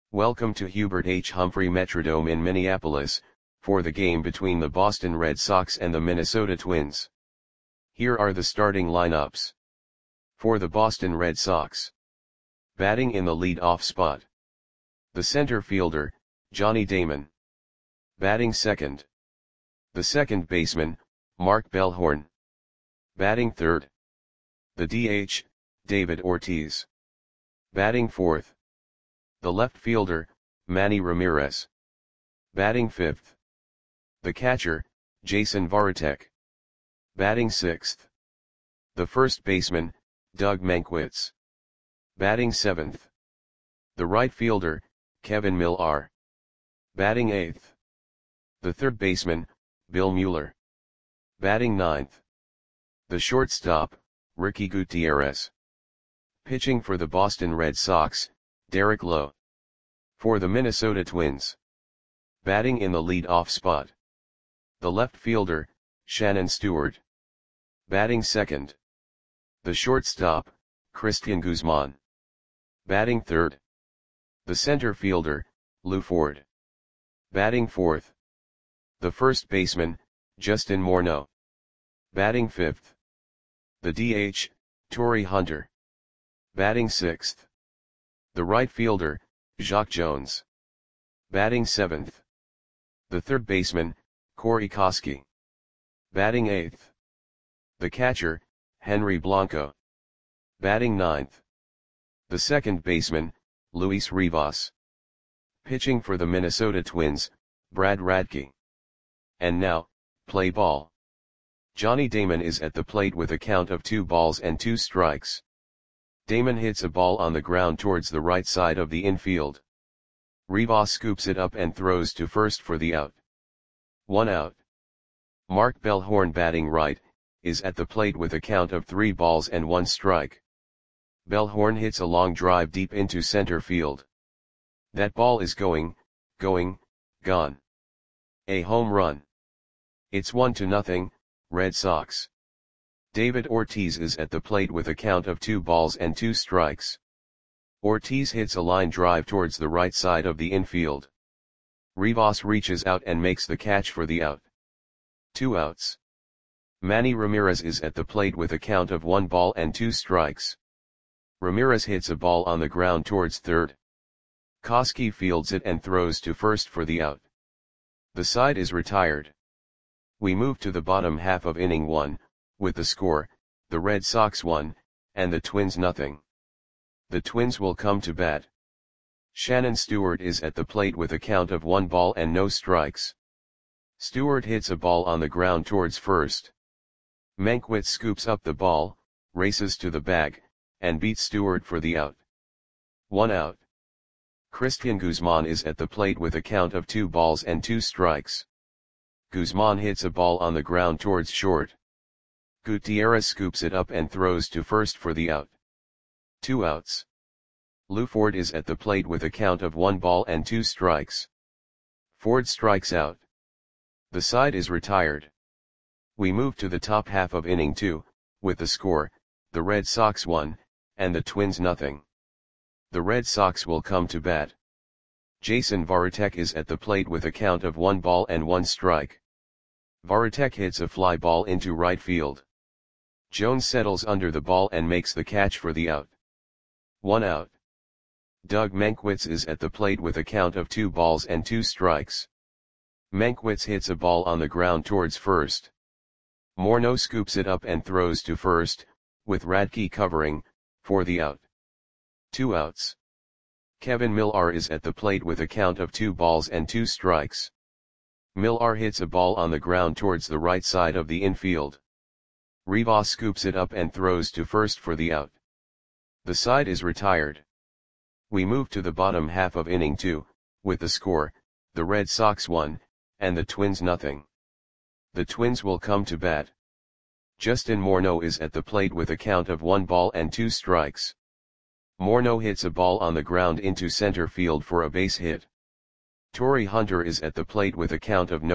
Welcome to Hubert H. Humphrey Metrodome in Minneapolis, for the game between the Boston Red Sox and the Minnesota Twins. Here are the starting lineups. For the Boston Red Sox. Batting in the lead-off spot. The center fielder, Johnny Damon. Batting second. The second baseman, Mark Bellhorn. Batting third. The DH, David Ortiz. Batting fourth. The left fielder, Manny Ramirez. Batting fifth. The catcher, Jason Varitek. Batting sixth. The first baseman, Doug Mankiewicz. Batting seventh. The right fielder, Kevin Millar. Batting eighth. The third baseman, Bill Mueller. Batting ninth. The shortstop, Ricky Gutierrez. Pitching for the Boston Red Sox, Derek Lowe. For the Minnesota Twins. Batting in the lead-off spot. The left fielder, Shannon Stewart. Batting second. The shortstop, Cristian Guzman. Batting third. The center fielder, Lou Ford. Batting fourth. The first baseman, Justin Morneau. Batting fifth. The DH, Torii Hunter. Batting sixth. The right fielder, Jacque Jones. Batting seventh. The third baseman, Corey Koskie. Batting eighth. The catcher, Henry Blanco. Batting ninth. The second baseman, Luis Rivas. Pitching for the Minnesota Twins, Brad Radke. And now, play ball. Johnny Damon is at the plate with a count of 2-2. Damon hits a ball on the ground towards the right side of the infield. Rivas scoops it up and throws to first for the out. 1 out. Mark Bellhorn, batting right, is at the plate with a count of 3-1. Bellhorn hits a long drive deep into center field. That ball is gone. A home run. It's 1-0, Red Sox. David Ortiz is at the plate with a count of 2-2. Ortiz hits a line drive towards the right side of the infield. Rivas reaches out and makes the catch for the out. 2 outs. Manny Ramirez is at the plate with a count of 1-2. Ramirez hits a ball on the ground towards third. Koskie fields it and throws to first for the out. The side is retired. We move to the bottom half of inning 1, with the score, the Red Sox 1, and the Twins 0. The Twins will come to bat. Shannon Stewart is at the plate with a count of 1-0. Stewart hits a ball on the ground towards first. Mankiewicz scoops up the ball, races to the bag, and beats Stewart for the out. 1 out. Cristian Guzman is at the plate with a count of 2-2. Guzman hits a ball on the ground towards short. Gutierrez scoops it up and throws to first for the out. 2 outs. Lou Ford is at the plate with a count of 1-2. Ford strikes out. The side is retired. We move to the top half of inning 2, with the score, the Red Sox 1, and the Twins 0. The Red Sox will come to bat. Jason Varitek is at the plate with a count of 1-1. Varitek hits a fly ball into right field. Jones settles under the ball and makes the catch for the out. 1 out. Doug Mankiewicz is at the plate with a count of 2-2. Mankiewicz hits a ball on the ground towards first. Morneau scoops it up and throws to first, with Radke covering, for the out. 2 outs. Kevin Millar is at the plate with a count of 2-2. Millar hits a ball on the ground towards the right side of the infield. Rivas scoops it up and throws to first for the out. The side is retired. We move to the bottom half of inning 2, with the score, the Red Sox 1, and the Twins 0. The Twins will come to bat. Justin Morneau is at the plate with a count of 1-2. Morneau hits a ball on the ground into center field for a base hit. Torii Hunter is at the plate with a count of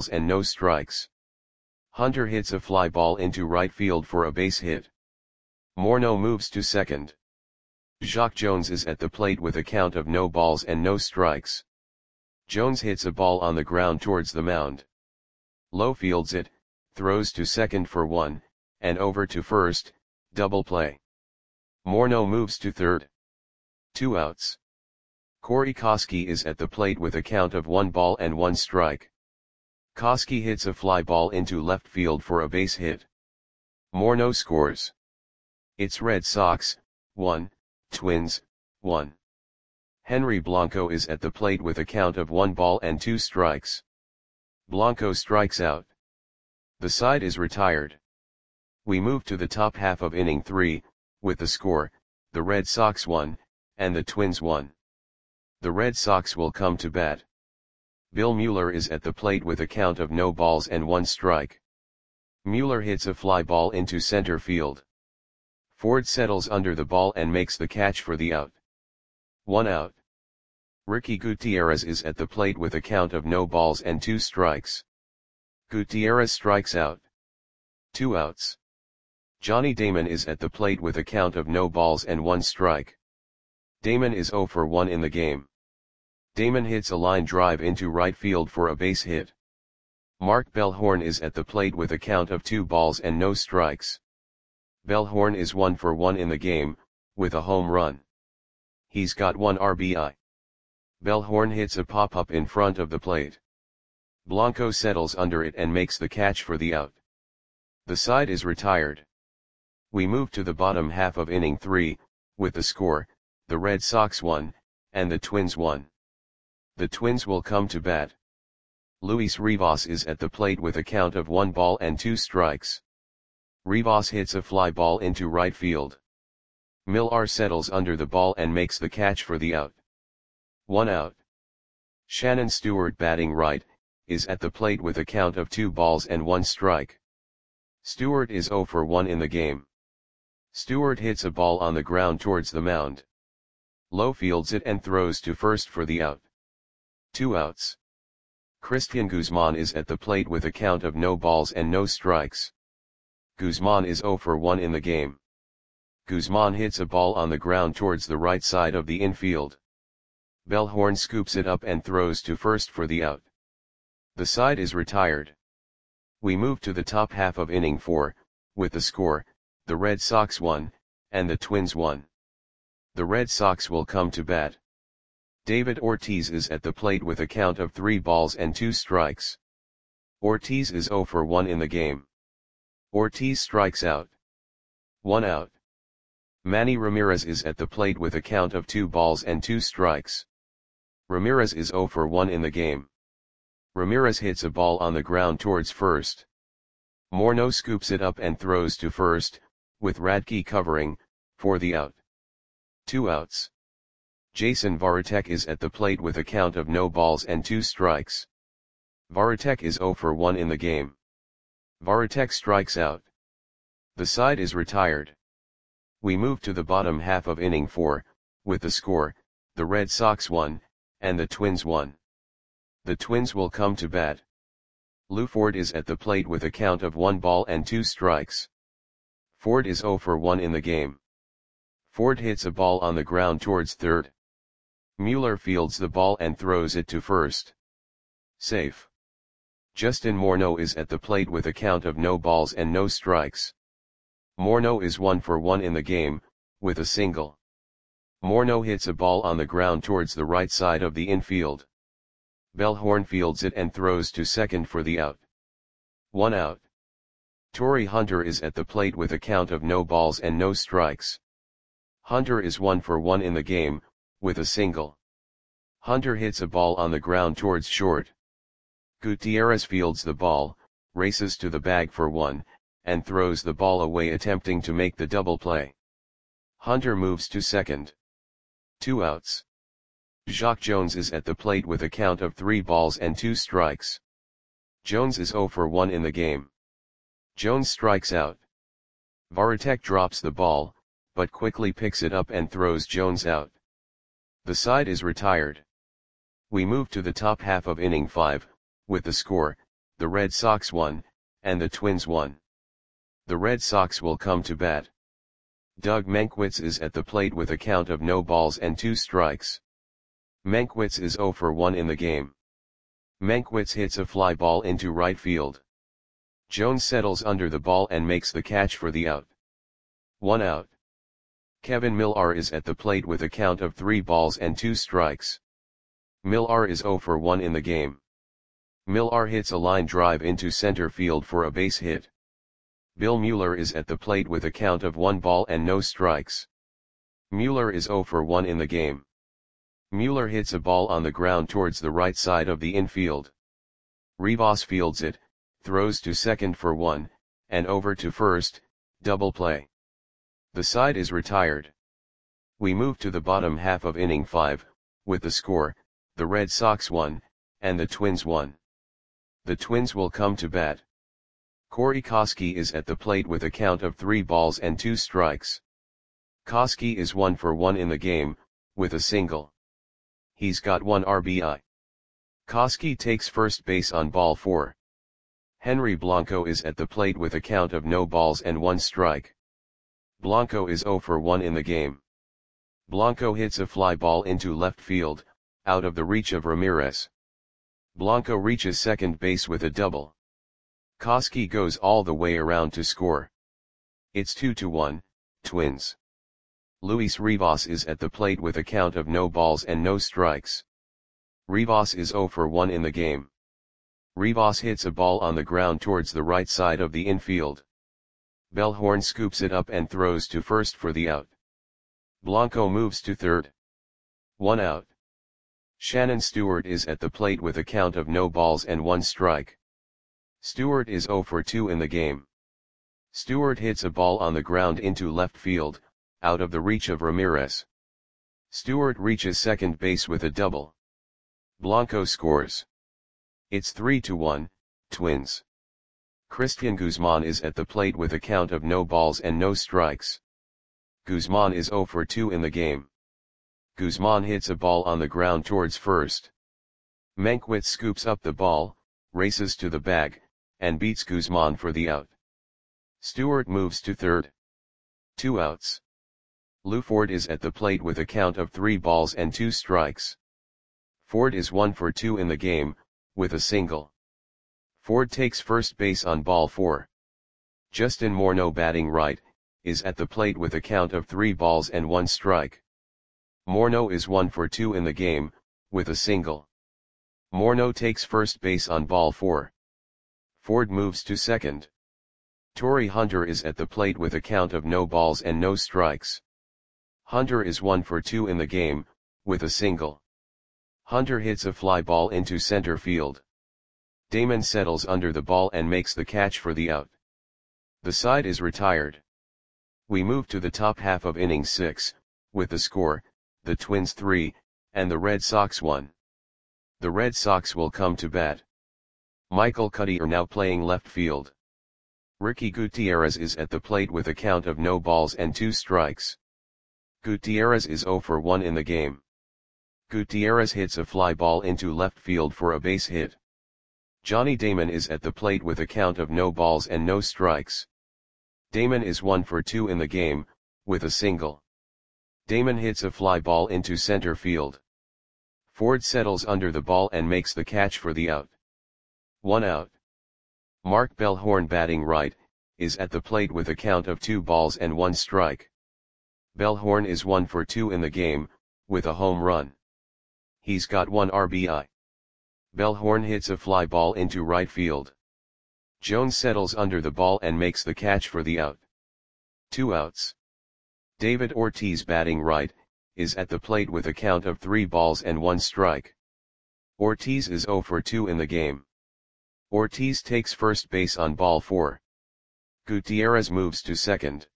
0-0. Hunter hits a fly ball into right field for a base hit. Morneau moves to second. Jacque Jones is at the plate with a count of no balls and no strikes. Jones hits a ball on the ground towards the mound. Lowe fields it, throws to second for 1, and over to first, double play. Morneau moves to third. 2 outs. Corey Koskie is at the plate with a count of 1 ball and 1 strike. Koskie hits a fly ball into left field for a base hit. Morneau scores. It's Red Sox, 1, Twins, 1. Henry Blanco is at the plate with a count of 1 ball and 2 strikes. Blanco strikes out. The side is retired. We move to the top half of inning 3, with the score, the Red Sox 1, and the Twins 1. The Red Sox will come to bat. Bill Mueller is at the plate with a count of no balls and 1 strike. Mueller hits a fly ball into center field. Ford settles under the ball and makes the catch for the out. 1 out. Ricky Gutierrez is at the plate with a count of no balls and 2 strikes. Gutierrez strikes out. 2 outs. Johnny Damon is at the plate with a count of no balls and 1 strike. Damon is 0 for 1 in the game. Damon hits a line drive into right field for a base hit. Mark Bellhorn is at the plate with a count of 2 balls and no strikes. Bellhorn is 1 for 1 in the game, with a home run. He's got 1 RBI. Bellhorn hits a pop-up in front of the plate. Blanco settles under it and makes the catch for the out. The side is retired. We move to the bottom half of inning 3, with the score, the Red Sox 1, and the Twins 1. The Twins will come to bat. Luis Rivas is at the plate with a count of 1 ball and 2 strikes. Rivas hits a fly ball into right field. Millar settles under the ball and makes the catch for the out. 1 out. Shannon Stewart, batting right, is at the plate with a count of 2 balls and 1 strike. Stewart is 0 for 1 in the game. Stewart hits a ball on the ground towards the mound. Lowe fields it and throws to first for the out. 2 outs. Christian Guzman is at the plate with a count of no balls and no strikes. Guzman is 0 for 1 in the game. Guzman hits a ball on the ground towards the right side of the infield. Bellhorn scoops it up and throws to first for the out. The side is retired. We move to the top half of inning 4, with the score, the Red Sox 1, and the Twins 1. The Red Sox will come to bat. David Ortiz is at the plate with a count of 3 balls and 2 strikes. Ortiz is 0 for 1 in the game. Ortiz strikes out. 1 out. Manny Ramirez is at the plate with a count of 2 balls and 2 strikes. Ramirez is 0 for 1 in the game. Ramirez hits a ball on the ground towards first. Morneau scoops it up and throws to first, with Radke covering, for the out. 2 outs. Jason Varitek is at the plate with a count of no balls and 2 strikes. Varitek is 0 for 1 in the game. Varitek strikes out. The side is retired. We move to the bottom half of inning 4, with the score, the Red Sox 1, and the Twins 1. The Twins will come to bat. Lou Ford is at the plate with a count of 1 ball and 2 strikes. Ford is 0 for 1 in the game. Ford hits a ball on the ground towards third. Mueller fields the ball and throws it to first. Safe. Justin Morneau is at the plate with a count of no balls and no strikes. Morneau is 1 for 1 in the game, with a single. Morneau hits a ball on the ground towards the right side of the infield. Bellhorn fields it and throws to second for the out. 1 out. Torrey Hunter is at the plate with a count of no balls and no strikes. Hunter is 1 for 1 in the game, with a single. Hunter hits a ball on the ground towards short. Gutierrez fields the ball, races to the bag for 1, and throws the ball away attempting to make the double play. Hunter moves to second. 2 outs. Jacque Jones is at the plate with a count of 3 balls and 2 strikes. Jones is 0 for 1 in the game. Jones strikes out. Varitek drops the ball, but quickly picks it up and throws Jones out. The side is retired. We move to the top half of inning 5, with the score, the Red Sox 1, and the Twins 1. The Red Sox will come to bat. Doug Mankiewicz is at the plate with a count of no balls and 2 strikes. Mankiewicz is 0 for 1 in the game. Mankiewicz hits a fly ball into right field. Jones settles under the ball and makes the catch for the out. 1 out. Kevin Millar is at the plate with a count of 3 balls and 2 strikes. Millar is 0 for 1 in the game. Millar hits a line drive into center field for a base hit. Bill Mueller is at the plate with a count of 1 ball and no strikes. Mueller is 0 for 1 in the game. Mueller hits a ball on the ground towards the right side of the infield. Rivas fields it, throws to second for 1, and over to first, double play. The side is retired. We move to the bottom half of inning 5, with the score, the Red Sox 1, and the Twins 1. The Twins will come to bat. Corey Koskie is at the plate with a count of 3 balls and 2 strikes. Koskie is 1 for 1 in the game, with a single. He's got 1 RBI. Koskie takes first base on ball 4. Henry Blanco is at the plate with a count of no balls and 1 strike. Blanco is 0 for 1 in the game. Blanco hits a fly ball into left field, out of the reach of Ramirez. Blanco reaches second base with a double. Koskie goes all the way around to score. It's 2-1, Twins. Luis Rivas is at the plate with a count of no balls and no strikes. Rivas is 0 for 1 in the game. Rivas hits a ball on the ground towards the right side of the infield. Bellhorn scoops it up and throws to first for the out. Blanco moves to third. 1 out. Shannon Stewart is at the plate with a count of no balls and 1 strike. Stewart is 0 for 2 in the game. Stewart hits a ball on the ground into left field, out of the reach of Ramirez. Stewart reaches second base with a double. Blanco scores. It's 3-1, Twins. Christian Guzman is at the plate with a count of no balls and no strikes. Guzman is 0 for 2 in the game. Guzman hits a ball on the ground towards first. Mankiewicz scoops up the ball, races to the bag, and beats Guzman for the out. Stewart moves to third. 2 outs. Lou Ford is at the plate with a count of 3 balls and 2 strikes. Ford is 1 for 2 in the game, with a single. Ford takes first base on ball 4. Justin Morneau, batting right, is at the plate with a count of 3 balls and 1 strike. Morneau is 1 for 2 in the game, with a single. Morneau takes first base on ball 4. Ford moves to second. Torrey Hunter is at the plate with a count of no balls and no strikes. Hunter is 1 for 2 in the game, with a single. Hunter hits a fly ball into center field. Damon settles under the ball and makes the catch for the out. The side is retired. We move to the top half of inning 6, with the score, the Twins 3, and the Red Sox 1. The Red Sox will come to bat. Michael Cuddyer now playing left field. Ricky Gutierrez is at the plate with a count of no balls and 2 strikes. Gutierrez is 0 for 1 in the game. Gutierrez hits a fly ball into left field for a base hit. Johnny Damon is at the plate with a count of no balls and no strikes. Damon is 1 for 2 in the game, with a single. Damon hits a fly ball into center field. Ford settles under the ball and makes the catch for the out. 1 out. Mark Bellhorn, batting right, is at the plate with a count of 2 balls and 1 strike. Bellhorn is 1 for 2 in the game, with a home run. He's got 1 RBI. Bellhorn hits a fly ball into right field. Jones settles under the ball and makes the catch for the out. 2 outs. David Ortiz, batting right, is at the plate with a count of 3 balls and 1 strike. Ortiz is 0 for 2 in the game. Ortiz takes first base on ball 4. Gutierrez moves to second.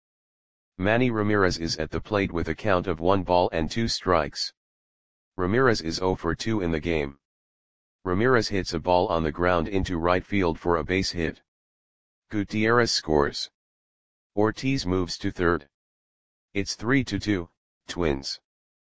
Manny Ramirez is at the plate with a count of 1 ball and 2 strikes. Ramirez is 0 for 2 in the game. Ramirez hits a ball on the ground into right field for a base hit. Gutierrez scores. Ortiz moves to third. It's 3-2, Twins.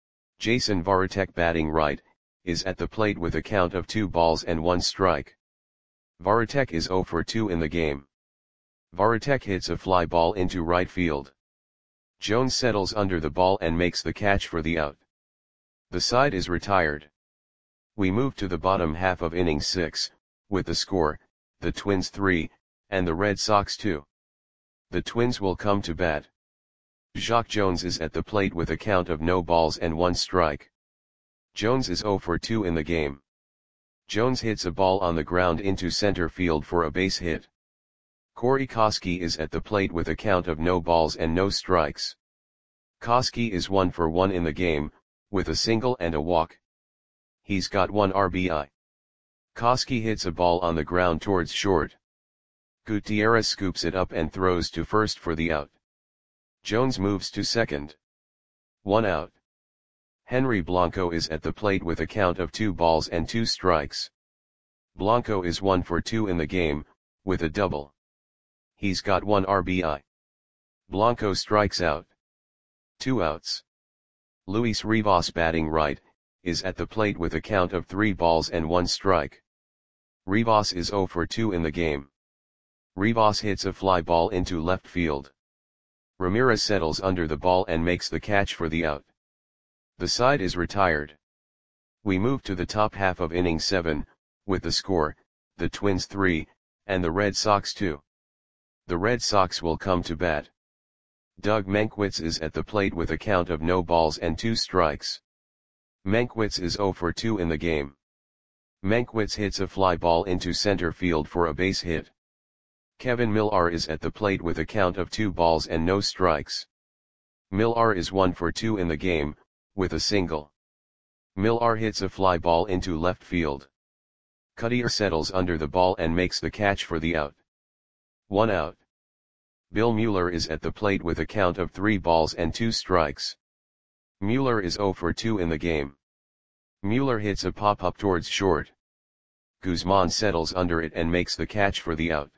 Jason Varitek, batting right, is at the plate with a count of 2 balls and 1 strike. Varitek is 0 for 2 in the game. Varitek hits a fly ball into right field. Jones settles under the ball and makes the catch for the out. The side is retired. We move to the bottom half of inning 6, with the score, the Twins 3, and the Red Sox 2. The Twins will come to bat. Jacque Jones is at the plate with a count of no balls and 1 strike. Jones is 0 for 2 in the game. Jones hits a ball on the ground into center field for a base hit. Corey Koskie is at the plate with a count of no balls and no strikes. Koskie is 1 for 1 in the game, with a single and a walk. He's got 1 RBI. Koskie hits a ball on the ground towards short. Gutierrez scoops it up and throws to first for the out. Jones moves to second. 1 out. Henry Blanco is at the plate with a count of 2 balls and 2 strikes. Blanco is 1 for 2 in the game, with a double. He's got 1 RBI. Blanco strikes out. 2 outs. Luis Rivas, batting right, is at the plate with a count of 3 balls and 1 strike. Rivas is 0 for 2 in the game. Rivas hits a fly ball into left field. Ramirez settles under the ball and makes the catch for the out. The side is retired. We move to the top half of inning 7, with the score, the Twins 3, and the Red Sox 2. The Red Sox will come to bat. Doug Mankiewicz is at the plate with a count of no balls and 2 strikes. Mankiewicz is 0 for 2 in the game. Mankiewicz hits a fly ball into center field for a base hit. Kevin Millar is at the plate with a count of 2 balls and no strikes. Millar is 1 for 2 in the game, with a single. Millar hits a fly ball into left field. Cutter settles under the ball and makes the catch for the out. 1 out. Bill Mueller is at the plate with a count of 3 balls and 2 strikes. Mueller is 0 for 2 in the game. Mueller hits a pop-up towards short. Guzman settles under it and makes the catch for the out.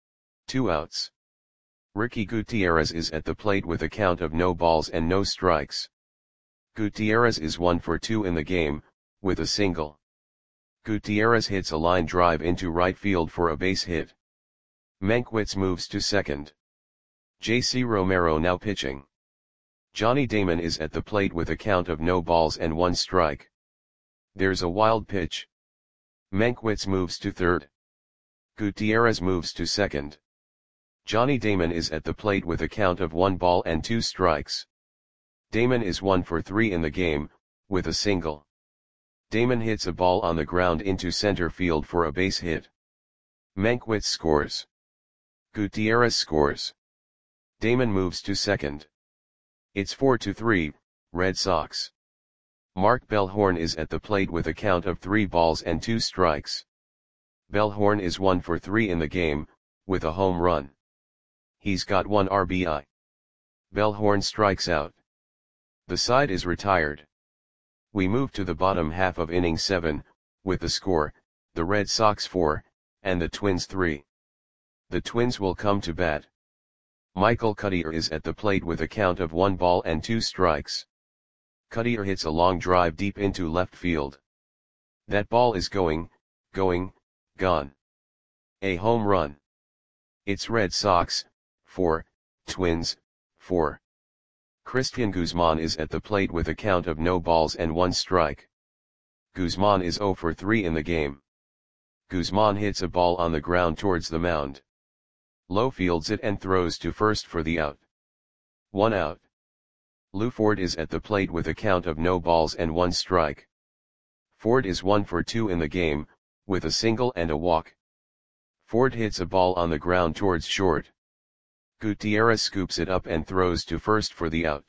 2 outs. Ricky Gutierrez is at the plate with a count of no balls and no strikes. Gutierrez is 1 for 2 in the game, with a single. Gutierrez hits a line drive into right field for a base hit. Mankiewicz moves to second. J.C. Romero now pitching. Johnny Damon is at the plate with a count of no balls and 1 strike. There's a wild pitch. Mankiewicz moves to third. Gutierrez moves to second. Johnny Damon is at the plate with a count of 1 ball and 2 strikes. Damon is 1 for 3 in the game, with a single. Damon hits a ball on the ground into center field for a base hit. Mankiewicz scores. Gutierrez scores. Damon moves to second. It's 4-3, Red Sox. Mark Bellhorn is at the plate with a count of 3 balls and 2 strikes. Bellhorn is 1 for 3 in the game, with a home run. He's got 1 RBI. Bellhorn strikes out. The side is retired. We move to the bottom half of inning 7, with the score, the Red Sox 4, and the Twins 3. The Twins will come to bat. Michael Cutter is at the plate with a count of 1 ball and 2 strikes. Cutter hits a long drive deep into left field. That ball is going, gone. A home run. It's Red Sox 4, Twins 4. Christian Guzman is at the plate with a count of no balls and 1 strike. Guzman is 0 for 3 in the game. Guzman hits a ball on the ground towards the mound. Lowe fields it and throws to first for the out. 1 out. Lou Ford is at the plate with a count of no balls and 1 strike. Ford is 1 for 2 in the game, with a single and a walk. Ford hits a ball on the ground towards short. Gutierrez scoops it up and throws to first for the out.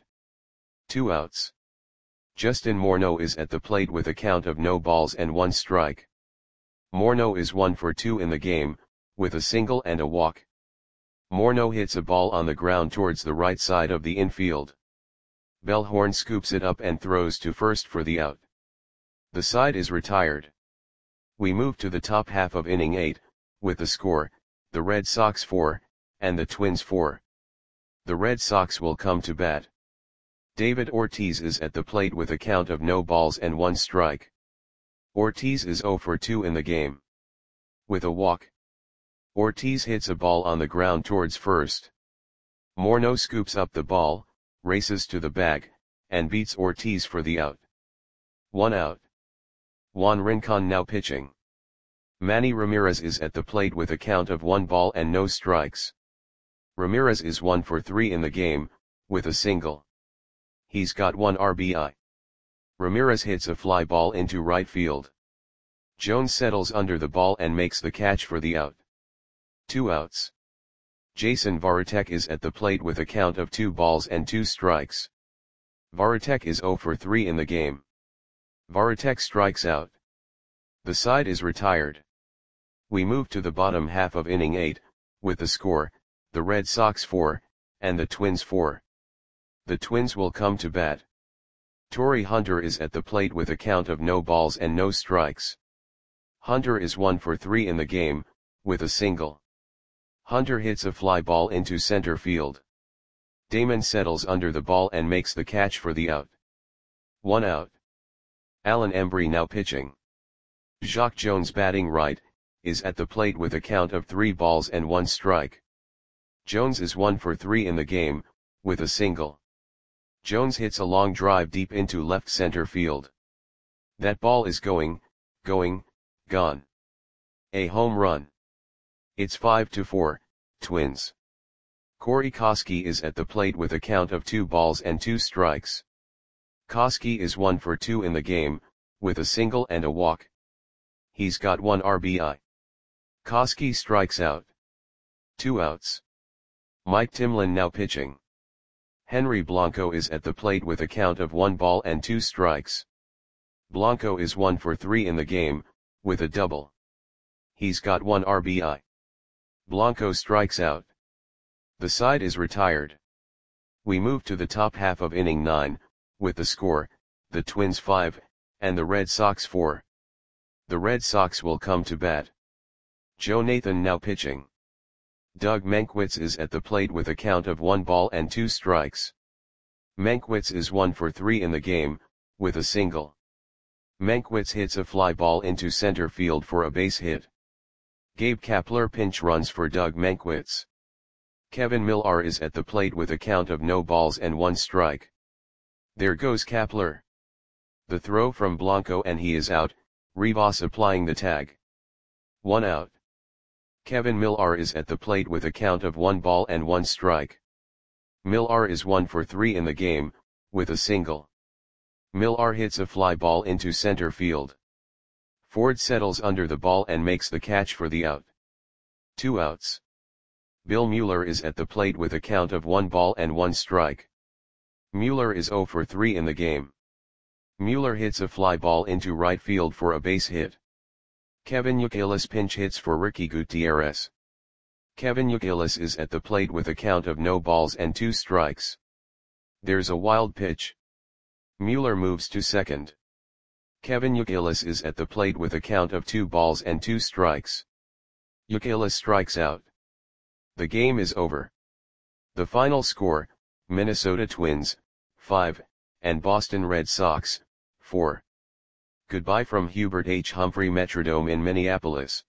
2 outs. Justin Morneau is at the plate with a count of no balls and 1 strike. Morneau is 1 for 2 in the game, with a single and a walk. Morneau hits a ball on the ground towards the right side of the infield. Bellhorn scoops it up and throws to first for the out. The side is retired. We move to the top half of inning 8, with the score, the Red Sox 4, and the Twins 4. The Red Sox will come to bat. David Ortiz is at the plate with a count of no balls and 1 strike. Ortiz is 0 for 2 in the game. With a walk. Ortiz hits a ball on the ground towards first. Morneau scoops up the ball, races to the bag, and beats Ortiz for the out. 1 out. Juan Rincon now pitching. Manny Ramirez is at the plate with a count of 1 ball and no strikes. Ramirez is 1 for 3 in the game, with a single. He's got 1 RBI. Ramirez hits a fly ball into right field. Jones settles under the ball and makes the catch for the out. 2 outs. Jason Varitek is at the plate with a count of 2 balls and 2 strikes. Varitek is 0 for 3 in the game. Varitek strikes out. The side is retired. We move to the bottom half of inning 8, with the score, the Red Sox 4, and the Twins 4. The Twins will come to bat. Torii Hunter is at the plate with a count of no balls and no strikes. Hunter is 1 for 3 in the game, with a single. Hunter hits a fly ball into center field. Damon settles under the ball and makes the catch for the out. 1 out. Alan Embry now pitching. Jacque Jones batting right, is at the plate with a count of 3 balls and 1 strike. Jones is 1 for 3 in the game, with a single. Jones hits a long drive deep into left center field. That ball is going, gone. A home run. It's 5-4, Twins. Corey Koskie is at the plate with a count of 2 balls and 2 strikes. Koskie is 1 for 2 in the game, with a single and a walk. He's got 1 RBI. Koskie strikes out. 2 outs. Mike Timlin now pitching. Henry Blanco is at the plate with a count of 1 ball and 2 strikes. Blanco is 1 for 3 in the game, with a double. He's got 1 RBI. Blanco strikes out. The side is retired. We move to the top half of inning 9, with the score, the Twins 5, and the Red Sox 4. The Red Sox will come to bat. Joe Nathan now pitching. Doug Mankiewicz is at the plate with a count of 1 ball and 2 strikes. Mankiewicz is 1 for 3 in the game, with a single. Mankiewicz hits a fly ball into center field for a base hit. Gabe Kapler pinch runs for Doug Mankiewicz. Kevin Millar is at the plate with a count of no balls and 1 strike. There goes Kapler. The throw from Blanco and he is out, Rivas applying the tag. 1 out. Kevin Millar is at the plate with a count of 1 ball and 1 strike. Millar is 1 for 3 in the game, with a single. Millar hits a fly ball into center field. Ford settles under the ball and makes the catch for the out. 2 outs. Bill Mueller is at the plate with a count of 1 ball and 1 strike. Mueller is 0 for 3 in the game. Mueller hits a fly ball into right field for a base hit. Kevin Youkilis pinch hits for Ricky Gutierrez. Kevin Youkilis is at the plate with a count of no balls and 2 strikes. There's a wild pitch. Mueller moves to second. Kevin Youkilis is at the plate with a count of 2 balls and 2 strikes. Youkilis strikes out. The game is over. The final score, Minnesota Twins, 5, and Boston Red Sox, 4. Goodbye from Hubert H. Humphrey Metrodome in Minneapolis.